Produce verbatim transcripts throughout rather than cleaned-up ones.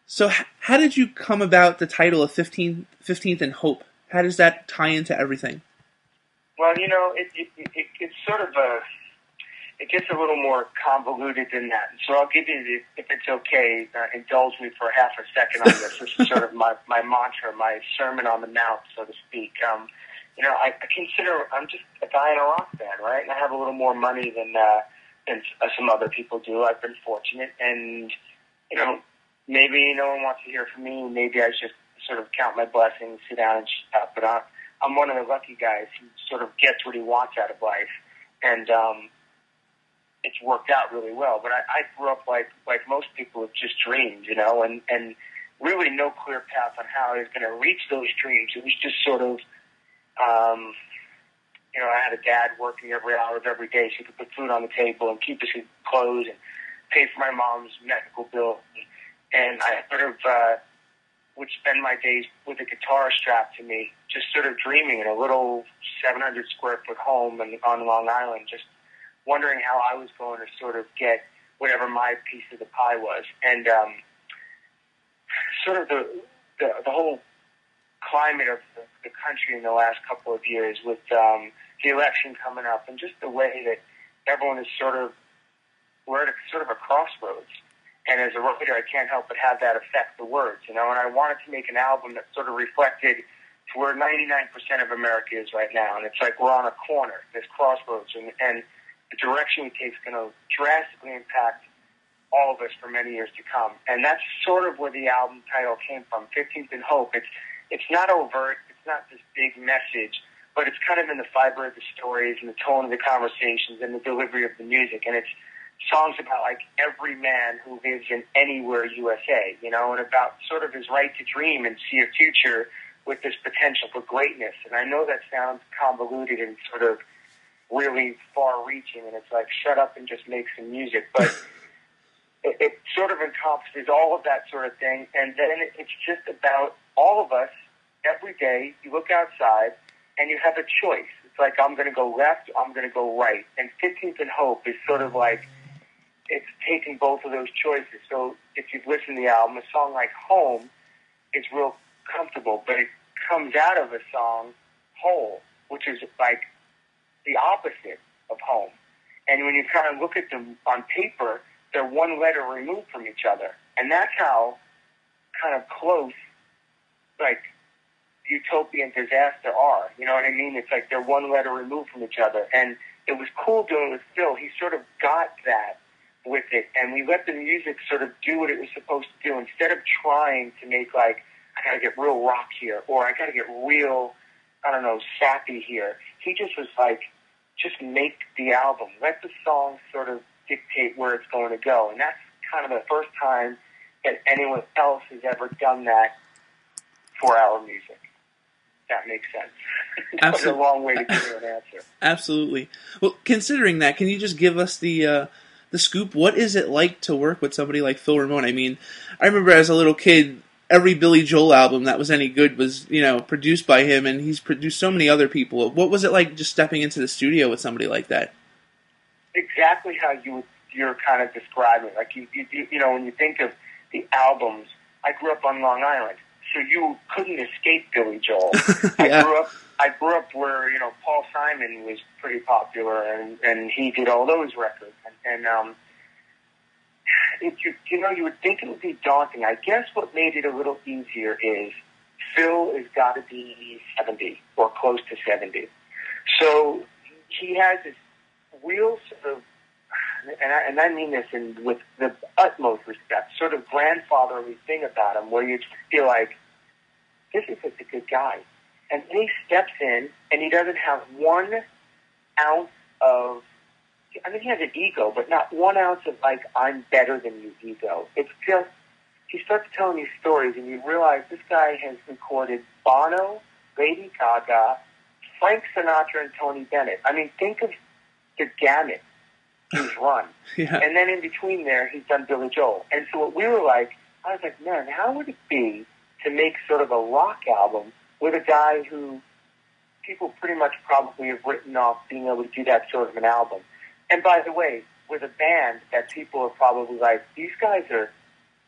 So h- how did you come about the title of fifteenth, fifteenth and Hope? How does that tie into everything? Well, you know, it, it, it it's sort of a, it gets a little more convoluted than that. So I'll give you, the, if it's okay, uh, indulge me for half a second on this. This is sort of my, my mantra, my Sermon on the Mount, so to speak. Um, you know, I, I consider I'm just a guy in a rock band, right? And I have a little more money than uh, than uh, some other people do. I've been fortunate, and you know, maybe no one wants to hear from me. Maybe I should sort of count my blessings, sit down and shut up. But I'm, I'm one of the lucky guys who sort of gets what he wants out of life, and um, it's worked out really well. But I, I grew up like like most people with just dreams, you know, and and really no clear path on how I was going to reach those dreams. It was just sort of, um, you know, I had a dad working every hour of every day so he could put food on the table and keep us in clothes and pay for my mom's medical bill. And I sort of uh, would spend my days with a guitar strapped to me, just sort of dreaming in a little seven hundred square foot home in, on Long Island, just wondering how I was going to sort of get whatever my piece of the pie was. And um, sort of the, the the whole climate of the, the country in the last couple of years with um, the election coming up and just the way that everyone is sort of, we're at a, sort of a crossroads. And as a writer, I can't help but have that affect the words, you know. And I wanted to make an album that sort of reflected to where ninety-nine percent of America is right now. And it's like we're on a corner, this crossroads, and, and the direction we take is going to drastically impact all of us for many years to come. And that's sort of where the album title came from, fifteenth and Hope. It's it's not overt, it's not this big message, but it's kind of in the fiber of the stories and the tone of the conversations and the delivery of the music. And it's songs about like every man who lives in anywhere U S A, you know, and about sort of his right to dream and see a future with this potential for greatness. And I know that sounds convoluted and sort of really far-reaching, and it's like, shut up and just make some music. But it, it sort of encompasses all of that sort of thing, and then it's just about all of us, every day, you look outside, and you have a choice. It's like, I'm going to go left, I'm going to go right. And fifteenth and Hope is sort of like, it's taking both of those choices. So if you've listened to the album, a song like Home is real comfortable, but it comes out of a song, Whole, which is like the opposite of Home. And when you kind of look at them on paper, they're one letter removed from each other. And that's how kind of close, like, utopia and disaster are. You know what I mean? It's like they're one letter removed from each other. And it was cool doing it with Phil. He sort of got that with it. And we let the music sort of do what it was supposed to do. Instead of trying to make, like, I got to get real rock here, or I got to get real, I don't know, sappy here. He just was like, just make the album. Let the song sort of dictate where it's going to go. And that's kind of the first time that anyone else has ever done that for our music. That makes sense. That was a long way to give you an answer. Absolutely. Well, considering that, can you just give us the uh, the scoop? What is it like to work with somebody like Phil Ramone? I mean, I remember as a little kid, every Billy Joel album that was any good was, you know, produced by him, and he's produced so many other people. What was it like just stepping into the studio with somebody like that? Exactly how you you're kind of describing. Like you, you, you know, when you think of the albums, I grew up on Long Island, so you couldn't escape Billy Joel. Yeah. I grew up. I grew up where, you know, Paul Simon was pretty popular, and and he did all those records, and, and um. It, you, you know, you would think it would be daunting. I guess what made it a little easier is Phil has got to be seventy or close to seventy. So he has this real sort of, and I, and I mean this in, with the utmost respect, sort of grandfatherly thing about him where you just feel like, this is just a good guy. And then he steps in and he doesn't have one ounce of, I mean, he has an ego, but not one ounce of, like, I'm better than you ego. It's just, he starts telling these stories, and you realize this guy has recorded Bono, Lady Gaga, Frank Sinatra, and Tony Bennett. I mean, think of the gamut he's run. Yeah. And then in between there, he's done Billy Joel. And so what we were like, I was like, man, how would it be to make sort of a rock album with a guy who people pretty much probably have written off being able to do that sort of an album? And by the way, with a band that people are probably like, these guys are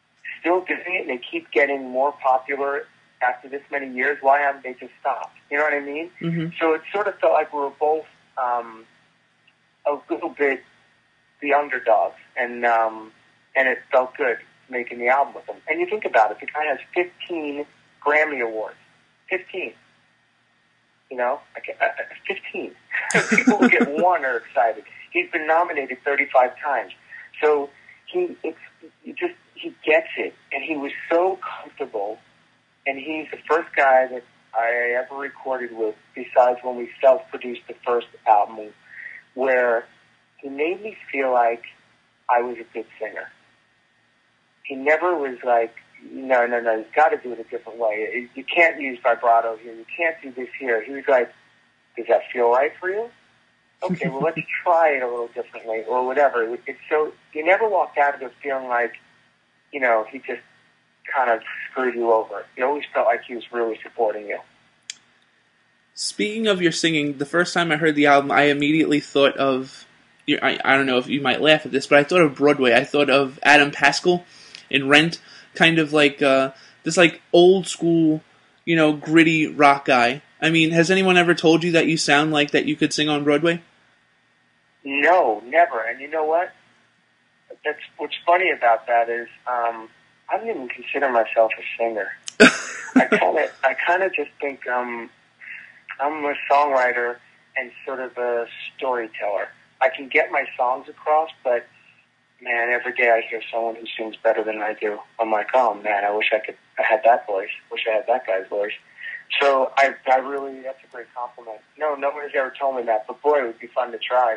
still doing it and they keep getting more popular after this many years. Why haven't they just stopped? You know what I mean? Mm-hmm. So it sort of felt like we were both um, a little bit the underdogs, and um, and it felt good making the album with them. And you think about it, the guy has fifteen Grammy Awards. fifteen. You know? Uh, fifteen. People who get one are excited. He's been nominated thirty-five times. So he, it's, he just, he gets it. And he was so comfortable. And he's the first guy that I ever recorded with, besides when we self-produced the first album, where he made me feel like I was a good singer. He never was like, no, no, no, you've got to do it a different way. You can't use vibrato here. You can't do this here. He was like, does that feel right for you? Okay, well, let's try it a little differently or whatever. It's so, you never walked out of it feeling like, you know, he just kind of screwed you over. You always felt like he was really supporting you. Speaking of your singing, the first time I heard the album, I immediately thought of, I, I don't know if you might laugh at this, but I thought of Broadway. I thought of Adam Pascal in Rent, kind of like uh, this like old school, you know, gritty rock guy. I mean, has anyone ever told you that you sound like that you could sing on Broadway? No, never. And you know what? That's what's funny about that is um, I don't even consider myself a singer. I kind of, I kind of just think um, I'm a songwriter and sort of a storyteller. I can get my songs across, but man, every day I hear someone who sings better than I do. I'm like, oh man, I wish I could. I had that voice. Wish I had that guy's voice. So I, I really, that's a great compliment. No, no one has ever told me that, but boy, it would be fun to try.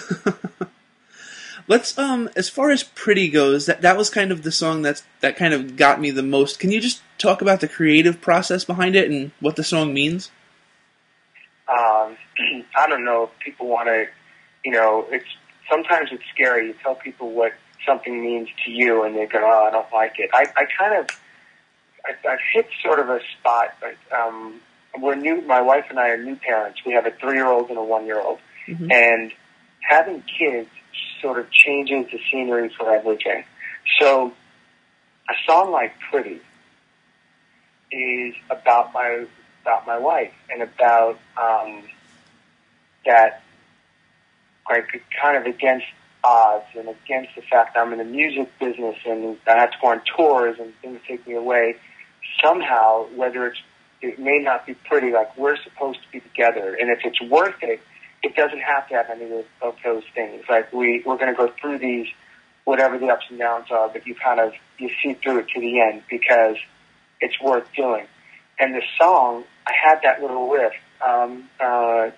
Let's, um, as far as Pretty goes, that that was kind of the song that's that kind of got me the most. Can you just talk about the creative process behind it and what the song means? Um, I don't know if people want to, you know, it's sometimes it's scary. You tell people what something means to you, and they go, "Oh, I don't like it." I, I kind of, I, I've hit sort of a spot. Like, um, we're new. My wife and I are new parents. We have a three-year-old and a one-year-old, mm-hmm. and having kids sort of changes the scenery for everything. So, a song like "Pretty" is about my about my wife and about um, that. Like, kind of against odds and against the fact that I'm in the music business and I have to go on tours and things take me away. Somehow, whether it's, it may not be pretty, like we're supposed to be together. And if it's worth it, it doesn't have to have any of, of those things. Like we, we're going to go through these, whatever the ups and downs are, but you kind of, you see through it to the end because it's worth doing. And the song, I had that little riff. Um, uh,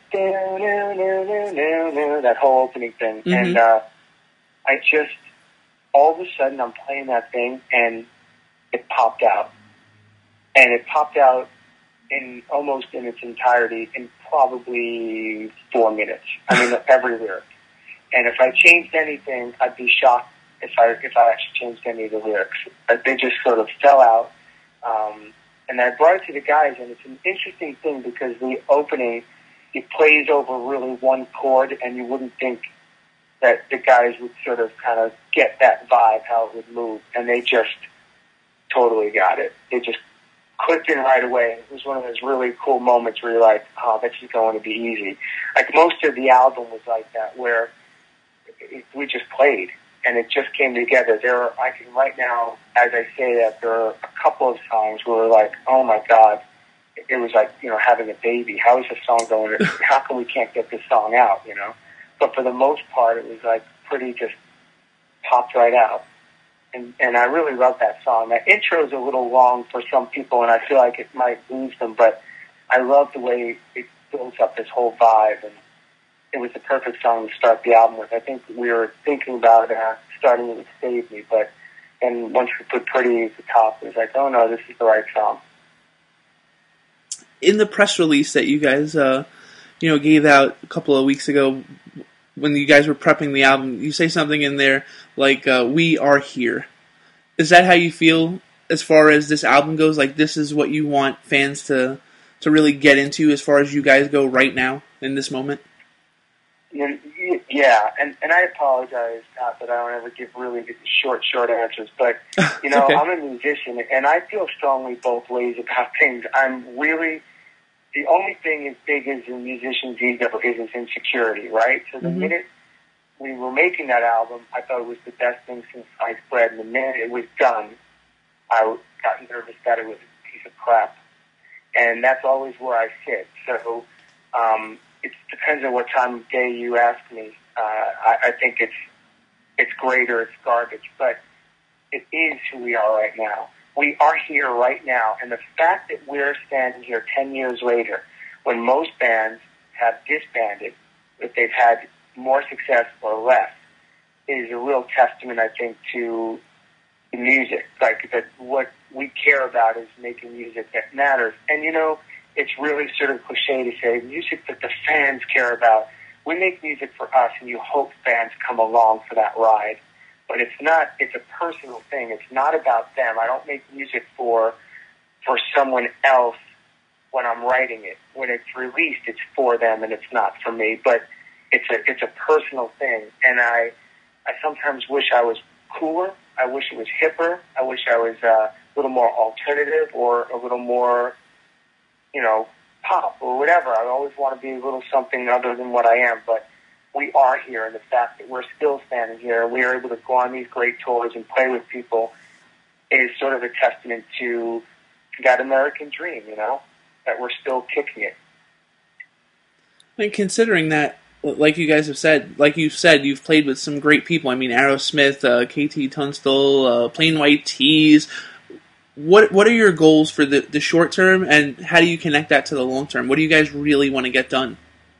that whole opening thing. Mm-hmm. And, uh, I just, all of a sudden I'm playing that thing and it popped out. And it popped out in almost in its entirety in probably four minutes. I mean, every lyric. And if I changed anything, I'd be shocked if I, if I actually changed any of the lyrics. They just sort of fell out. Um, And I brought it to the guys, and it's an interesting thing because the opening, it plays over really one chord, and you wouldn't think that the guys would sort of kind of get that vibe, how it would move, and they just totally got it. They just clicked in right away. It was one of those really cool moments where you're like, oh, this is going to be easy. Like most of the album was like that, where it, we just played. And it just came together. There are, I can right now, as I say that, there are a couple of songs where we're like, oh my God, it was like, you know, having a baby. How is this song going? How come we can't get this song out, you know? But for the most part, it was like pretty just popped right out. And, and I really love that song. That intro is a little long for some people, and I feel like it might lose them, but I love the way it builds up this whole vibe, and it was the perfect song to start the album with. I think we were thinking about uh, starting it with Save Me, but and once we put Pretty at the top, it was like, oh no, this is the right song. In the press release that you guys, uh, you know, gave out a couple of weeks ago, when you guys were prepping the album, you say something in there like, uh, "We are here." Is that how you feel as far as this album goes? Like, this is what you want fans to to really get into as far as you guys go right now in this moment? You, Yeah, and, and I apologize, Scott, that I don't ever give really good short, short answers. But, you know, okay. I'm a musician, and I feel strongly both ways about things. I'm really, the only thing as big as a musician's ego is his insecurity, right? So the mm-hmm. minute we were making that album, I thought it was the best thing since sliced bread. And the minute it was done, I got nervous that it was a piece of crap. And that's always where I sit. So um, it depends on what time of day you ask me. Uh, I, I think it's it's great or it's garbage, but it is who we are right now. We are here right now, and the fact that we're standing here ten years later, when most bands have disbanded, if they've had more success or less, is a real testament, I think, to the music. Like, that what we care about is making music that matters. And, you know, it's really sort of cliche to say music that the fans care about. We make music for us, and you hope fans come along for that ride. But it's not, it's a personal thing. It's not about them. I don't make music for for someone else when I'm writing it. When it's released, it's for them, and it's not for me. But it's a it's a personal thing. And I I sometimes wish I was cooler. I wish it was hipper. I wish I was uh, a little more alternative or a little more, you know, pop or whatever. I always want to be a little something other than what I am, but we are here, and the fact that we're still standing here and we are able to go on these great tours and play with people is sort of a testament to that American dream, you know, that we're still kicking it. I mean, considering that, like you guys have said, like you said, you've played with some great people. I mean, Aerosmith, uh, K T Tunstall, uh, Plain White T's. What what are your goals for the, the short term, and how do you connect that to the long term? What do you guys really want to get done?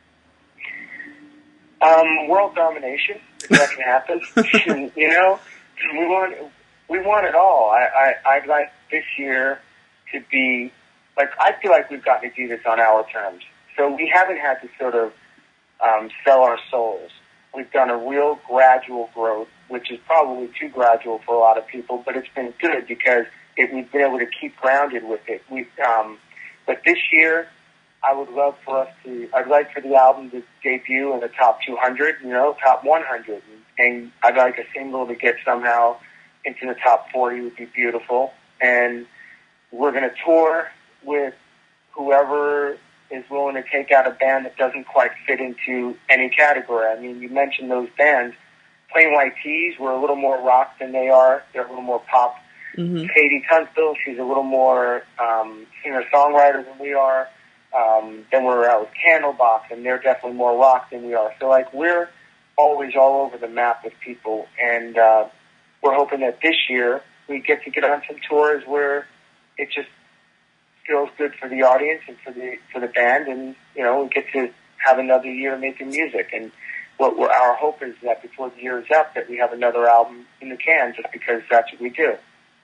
Um, world domination, if that can happen. You know, we want we want it all. I, I I'd like this year to be like, I feel like we've gotten to do this on our terms. So we haven't had to sort of um, sell our souls. We've done a real gradual growth, which is probably too gradual for a lot of people, but it's been good because it, we've been able to keep grounded with it. We've, um, but this year, I would love for us to, I'd like for the album to debut in the top two hundred, you know, top one hundred. And I'd like a single to get somehow into the top forty would be beautiful. And we're going to tour with whoever is willing to take out a band that doesn't quite fit into any category. I mean, you mentioned those bands. Plain White T's were a little more rock than they are. They're a little more pop. Mm-hmm. Katie Tunstall, she's a little more um, singer-songwriter than we are. Um, then we're out with Candlebox, and they're definitely more rock than we are. So, like, we're always all over the map with people, and uh, we're hoping that this year we get to get on some tours where it just feels good for the audience and for the for the band, and, you know, we get to have another year making music. And what we're, our hope is that before the year is up, that we have another album in the can, just because that's what we do.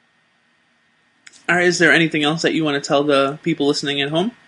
All right, is there anything else that you want to tell the people listening at home?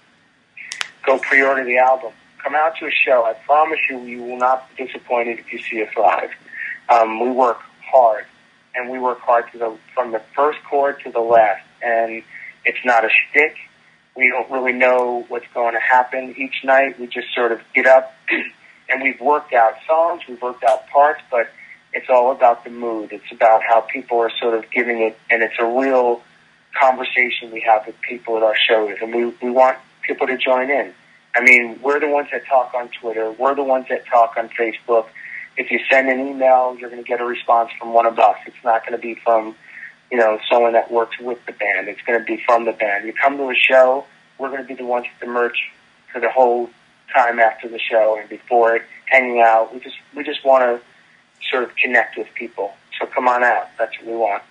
Go pre-order the album. Come out to a show. I promise you, you will not be disappointed if you see us live. Um, we work hard, and we work hard to the, from the first chord to the last. And it's not a shtick. We don't really know what's going to happen each night. We just sort of get up, and we've worked out songs, we've worked out parts, but it's all about the mood. It's about how people are sort of giving it, and it's a real conversation we have with people at our shows, and we, we want people to join in. I mean, we're the ones that talk on Twitter. We're the ones that talk on Facebook. If you send an email, you're going to get a response from one of us. It's not going to be from, you know, someone that works with the band. It's going to be from the band. You come to a show, we're going to be the ones with the merch for the whole time after the show and before it, hanging out. We just we just want to sort of connect with people. So come on out. That's what we want.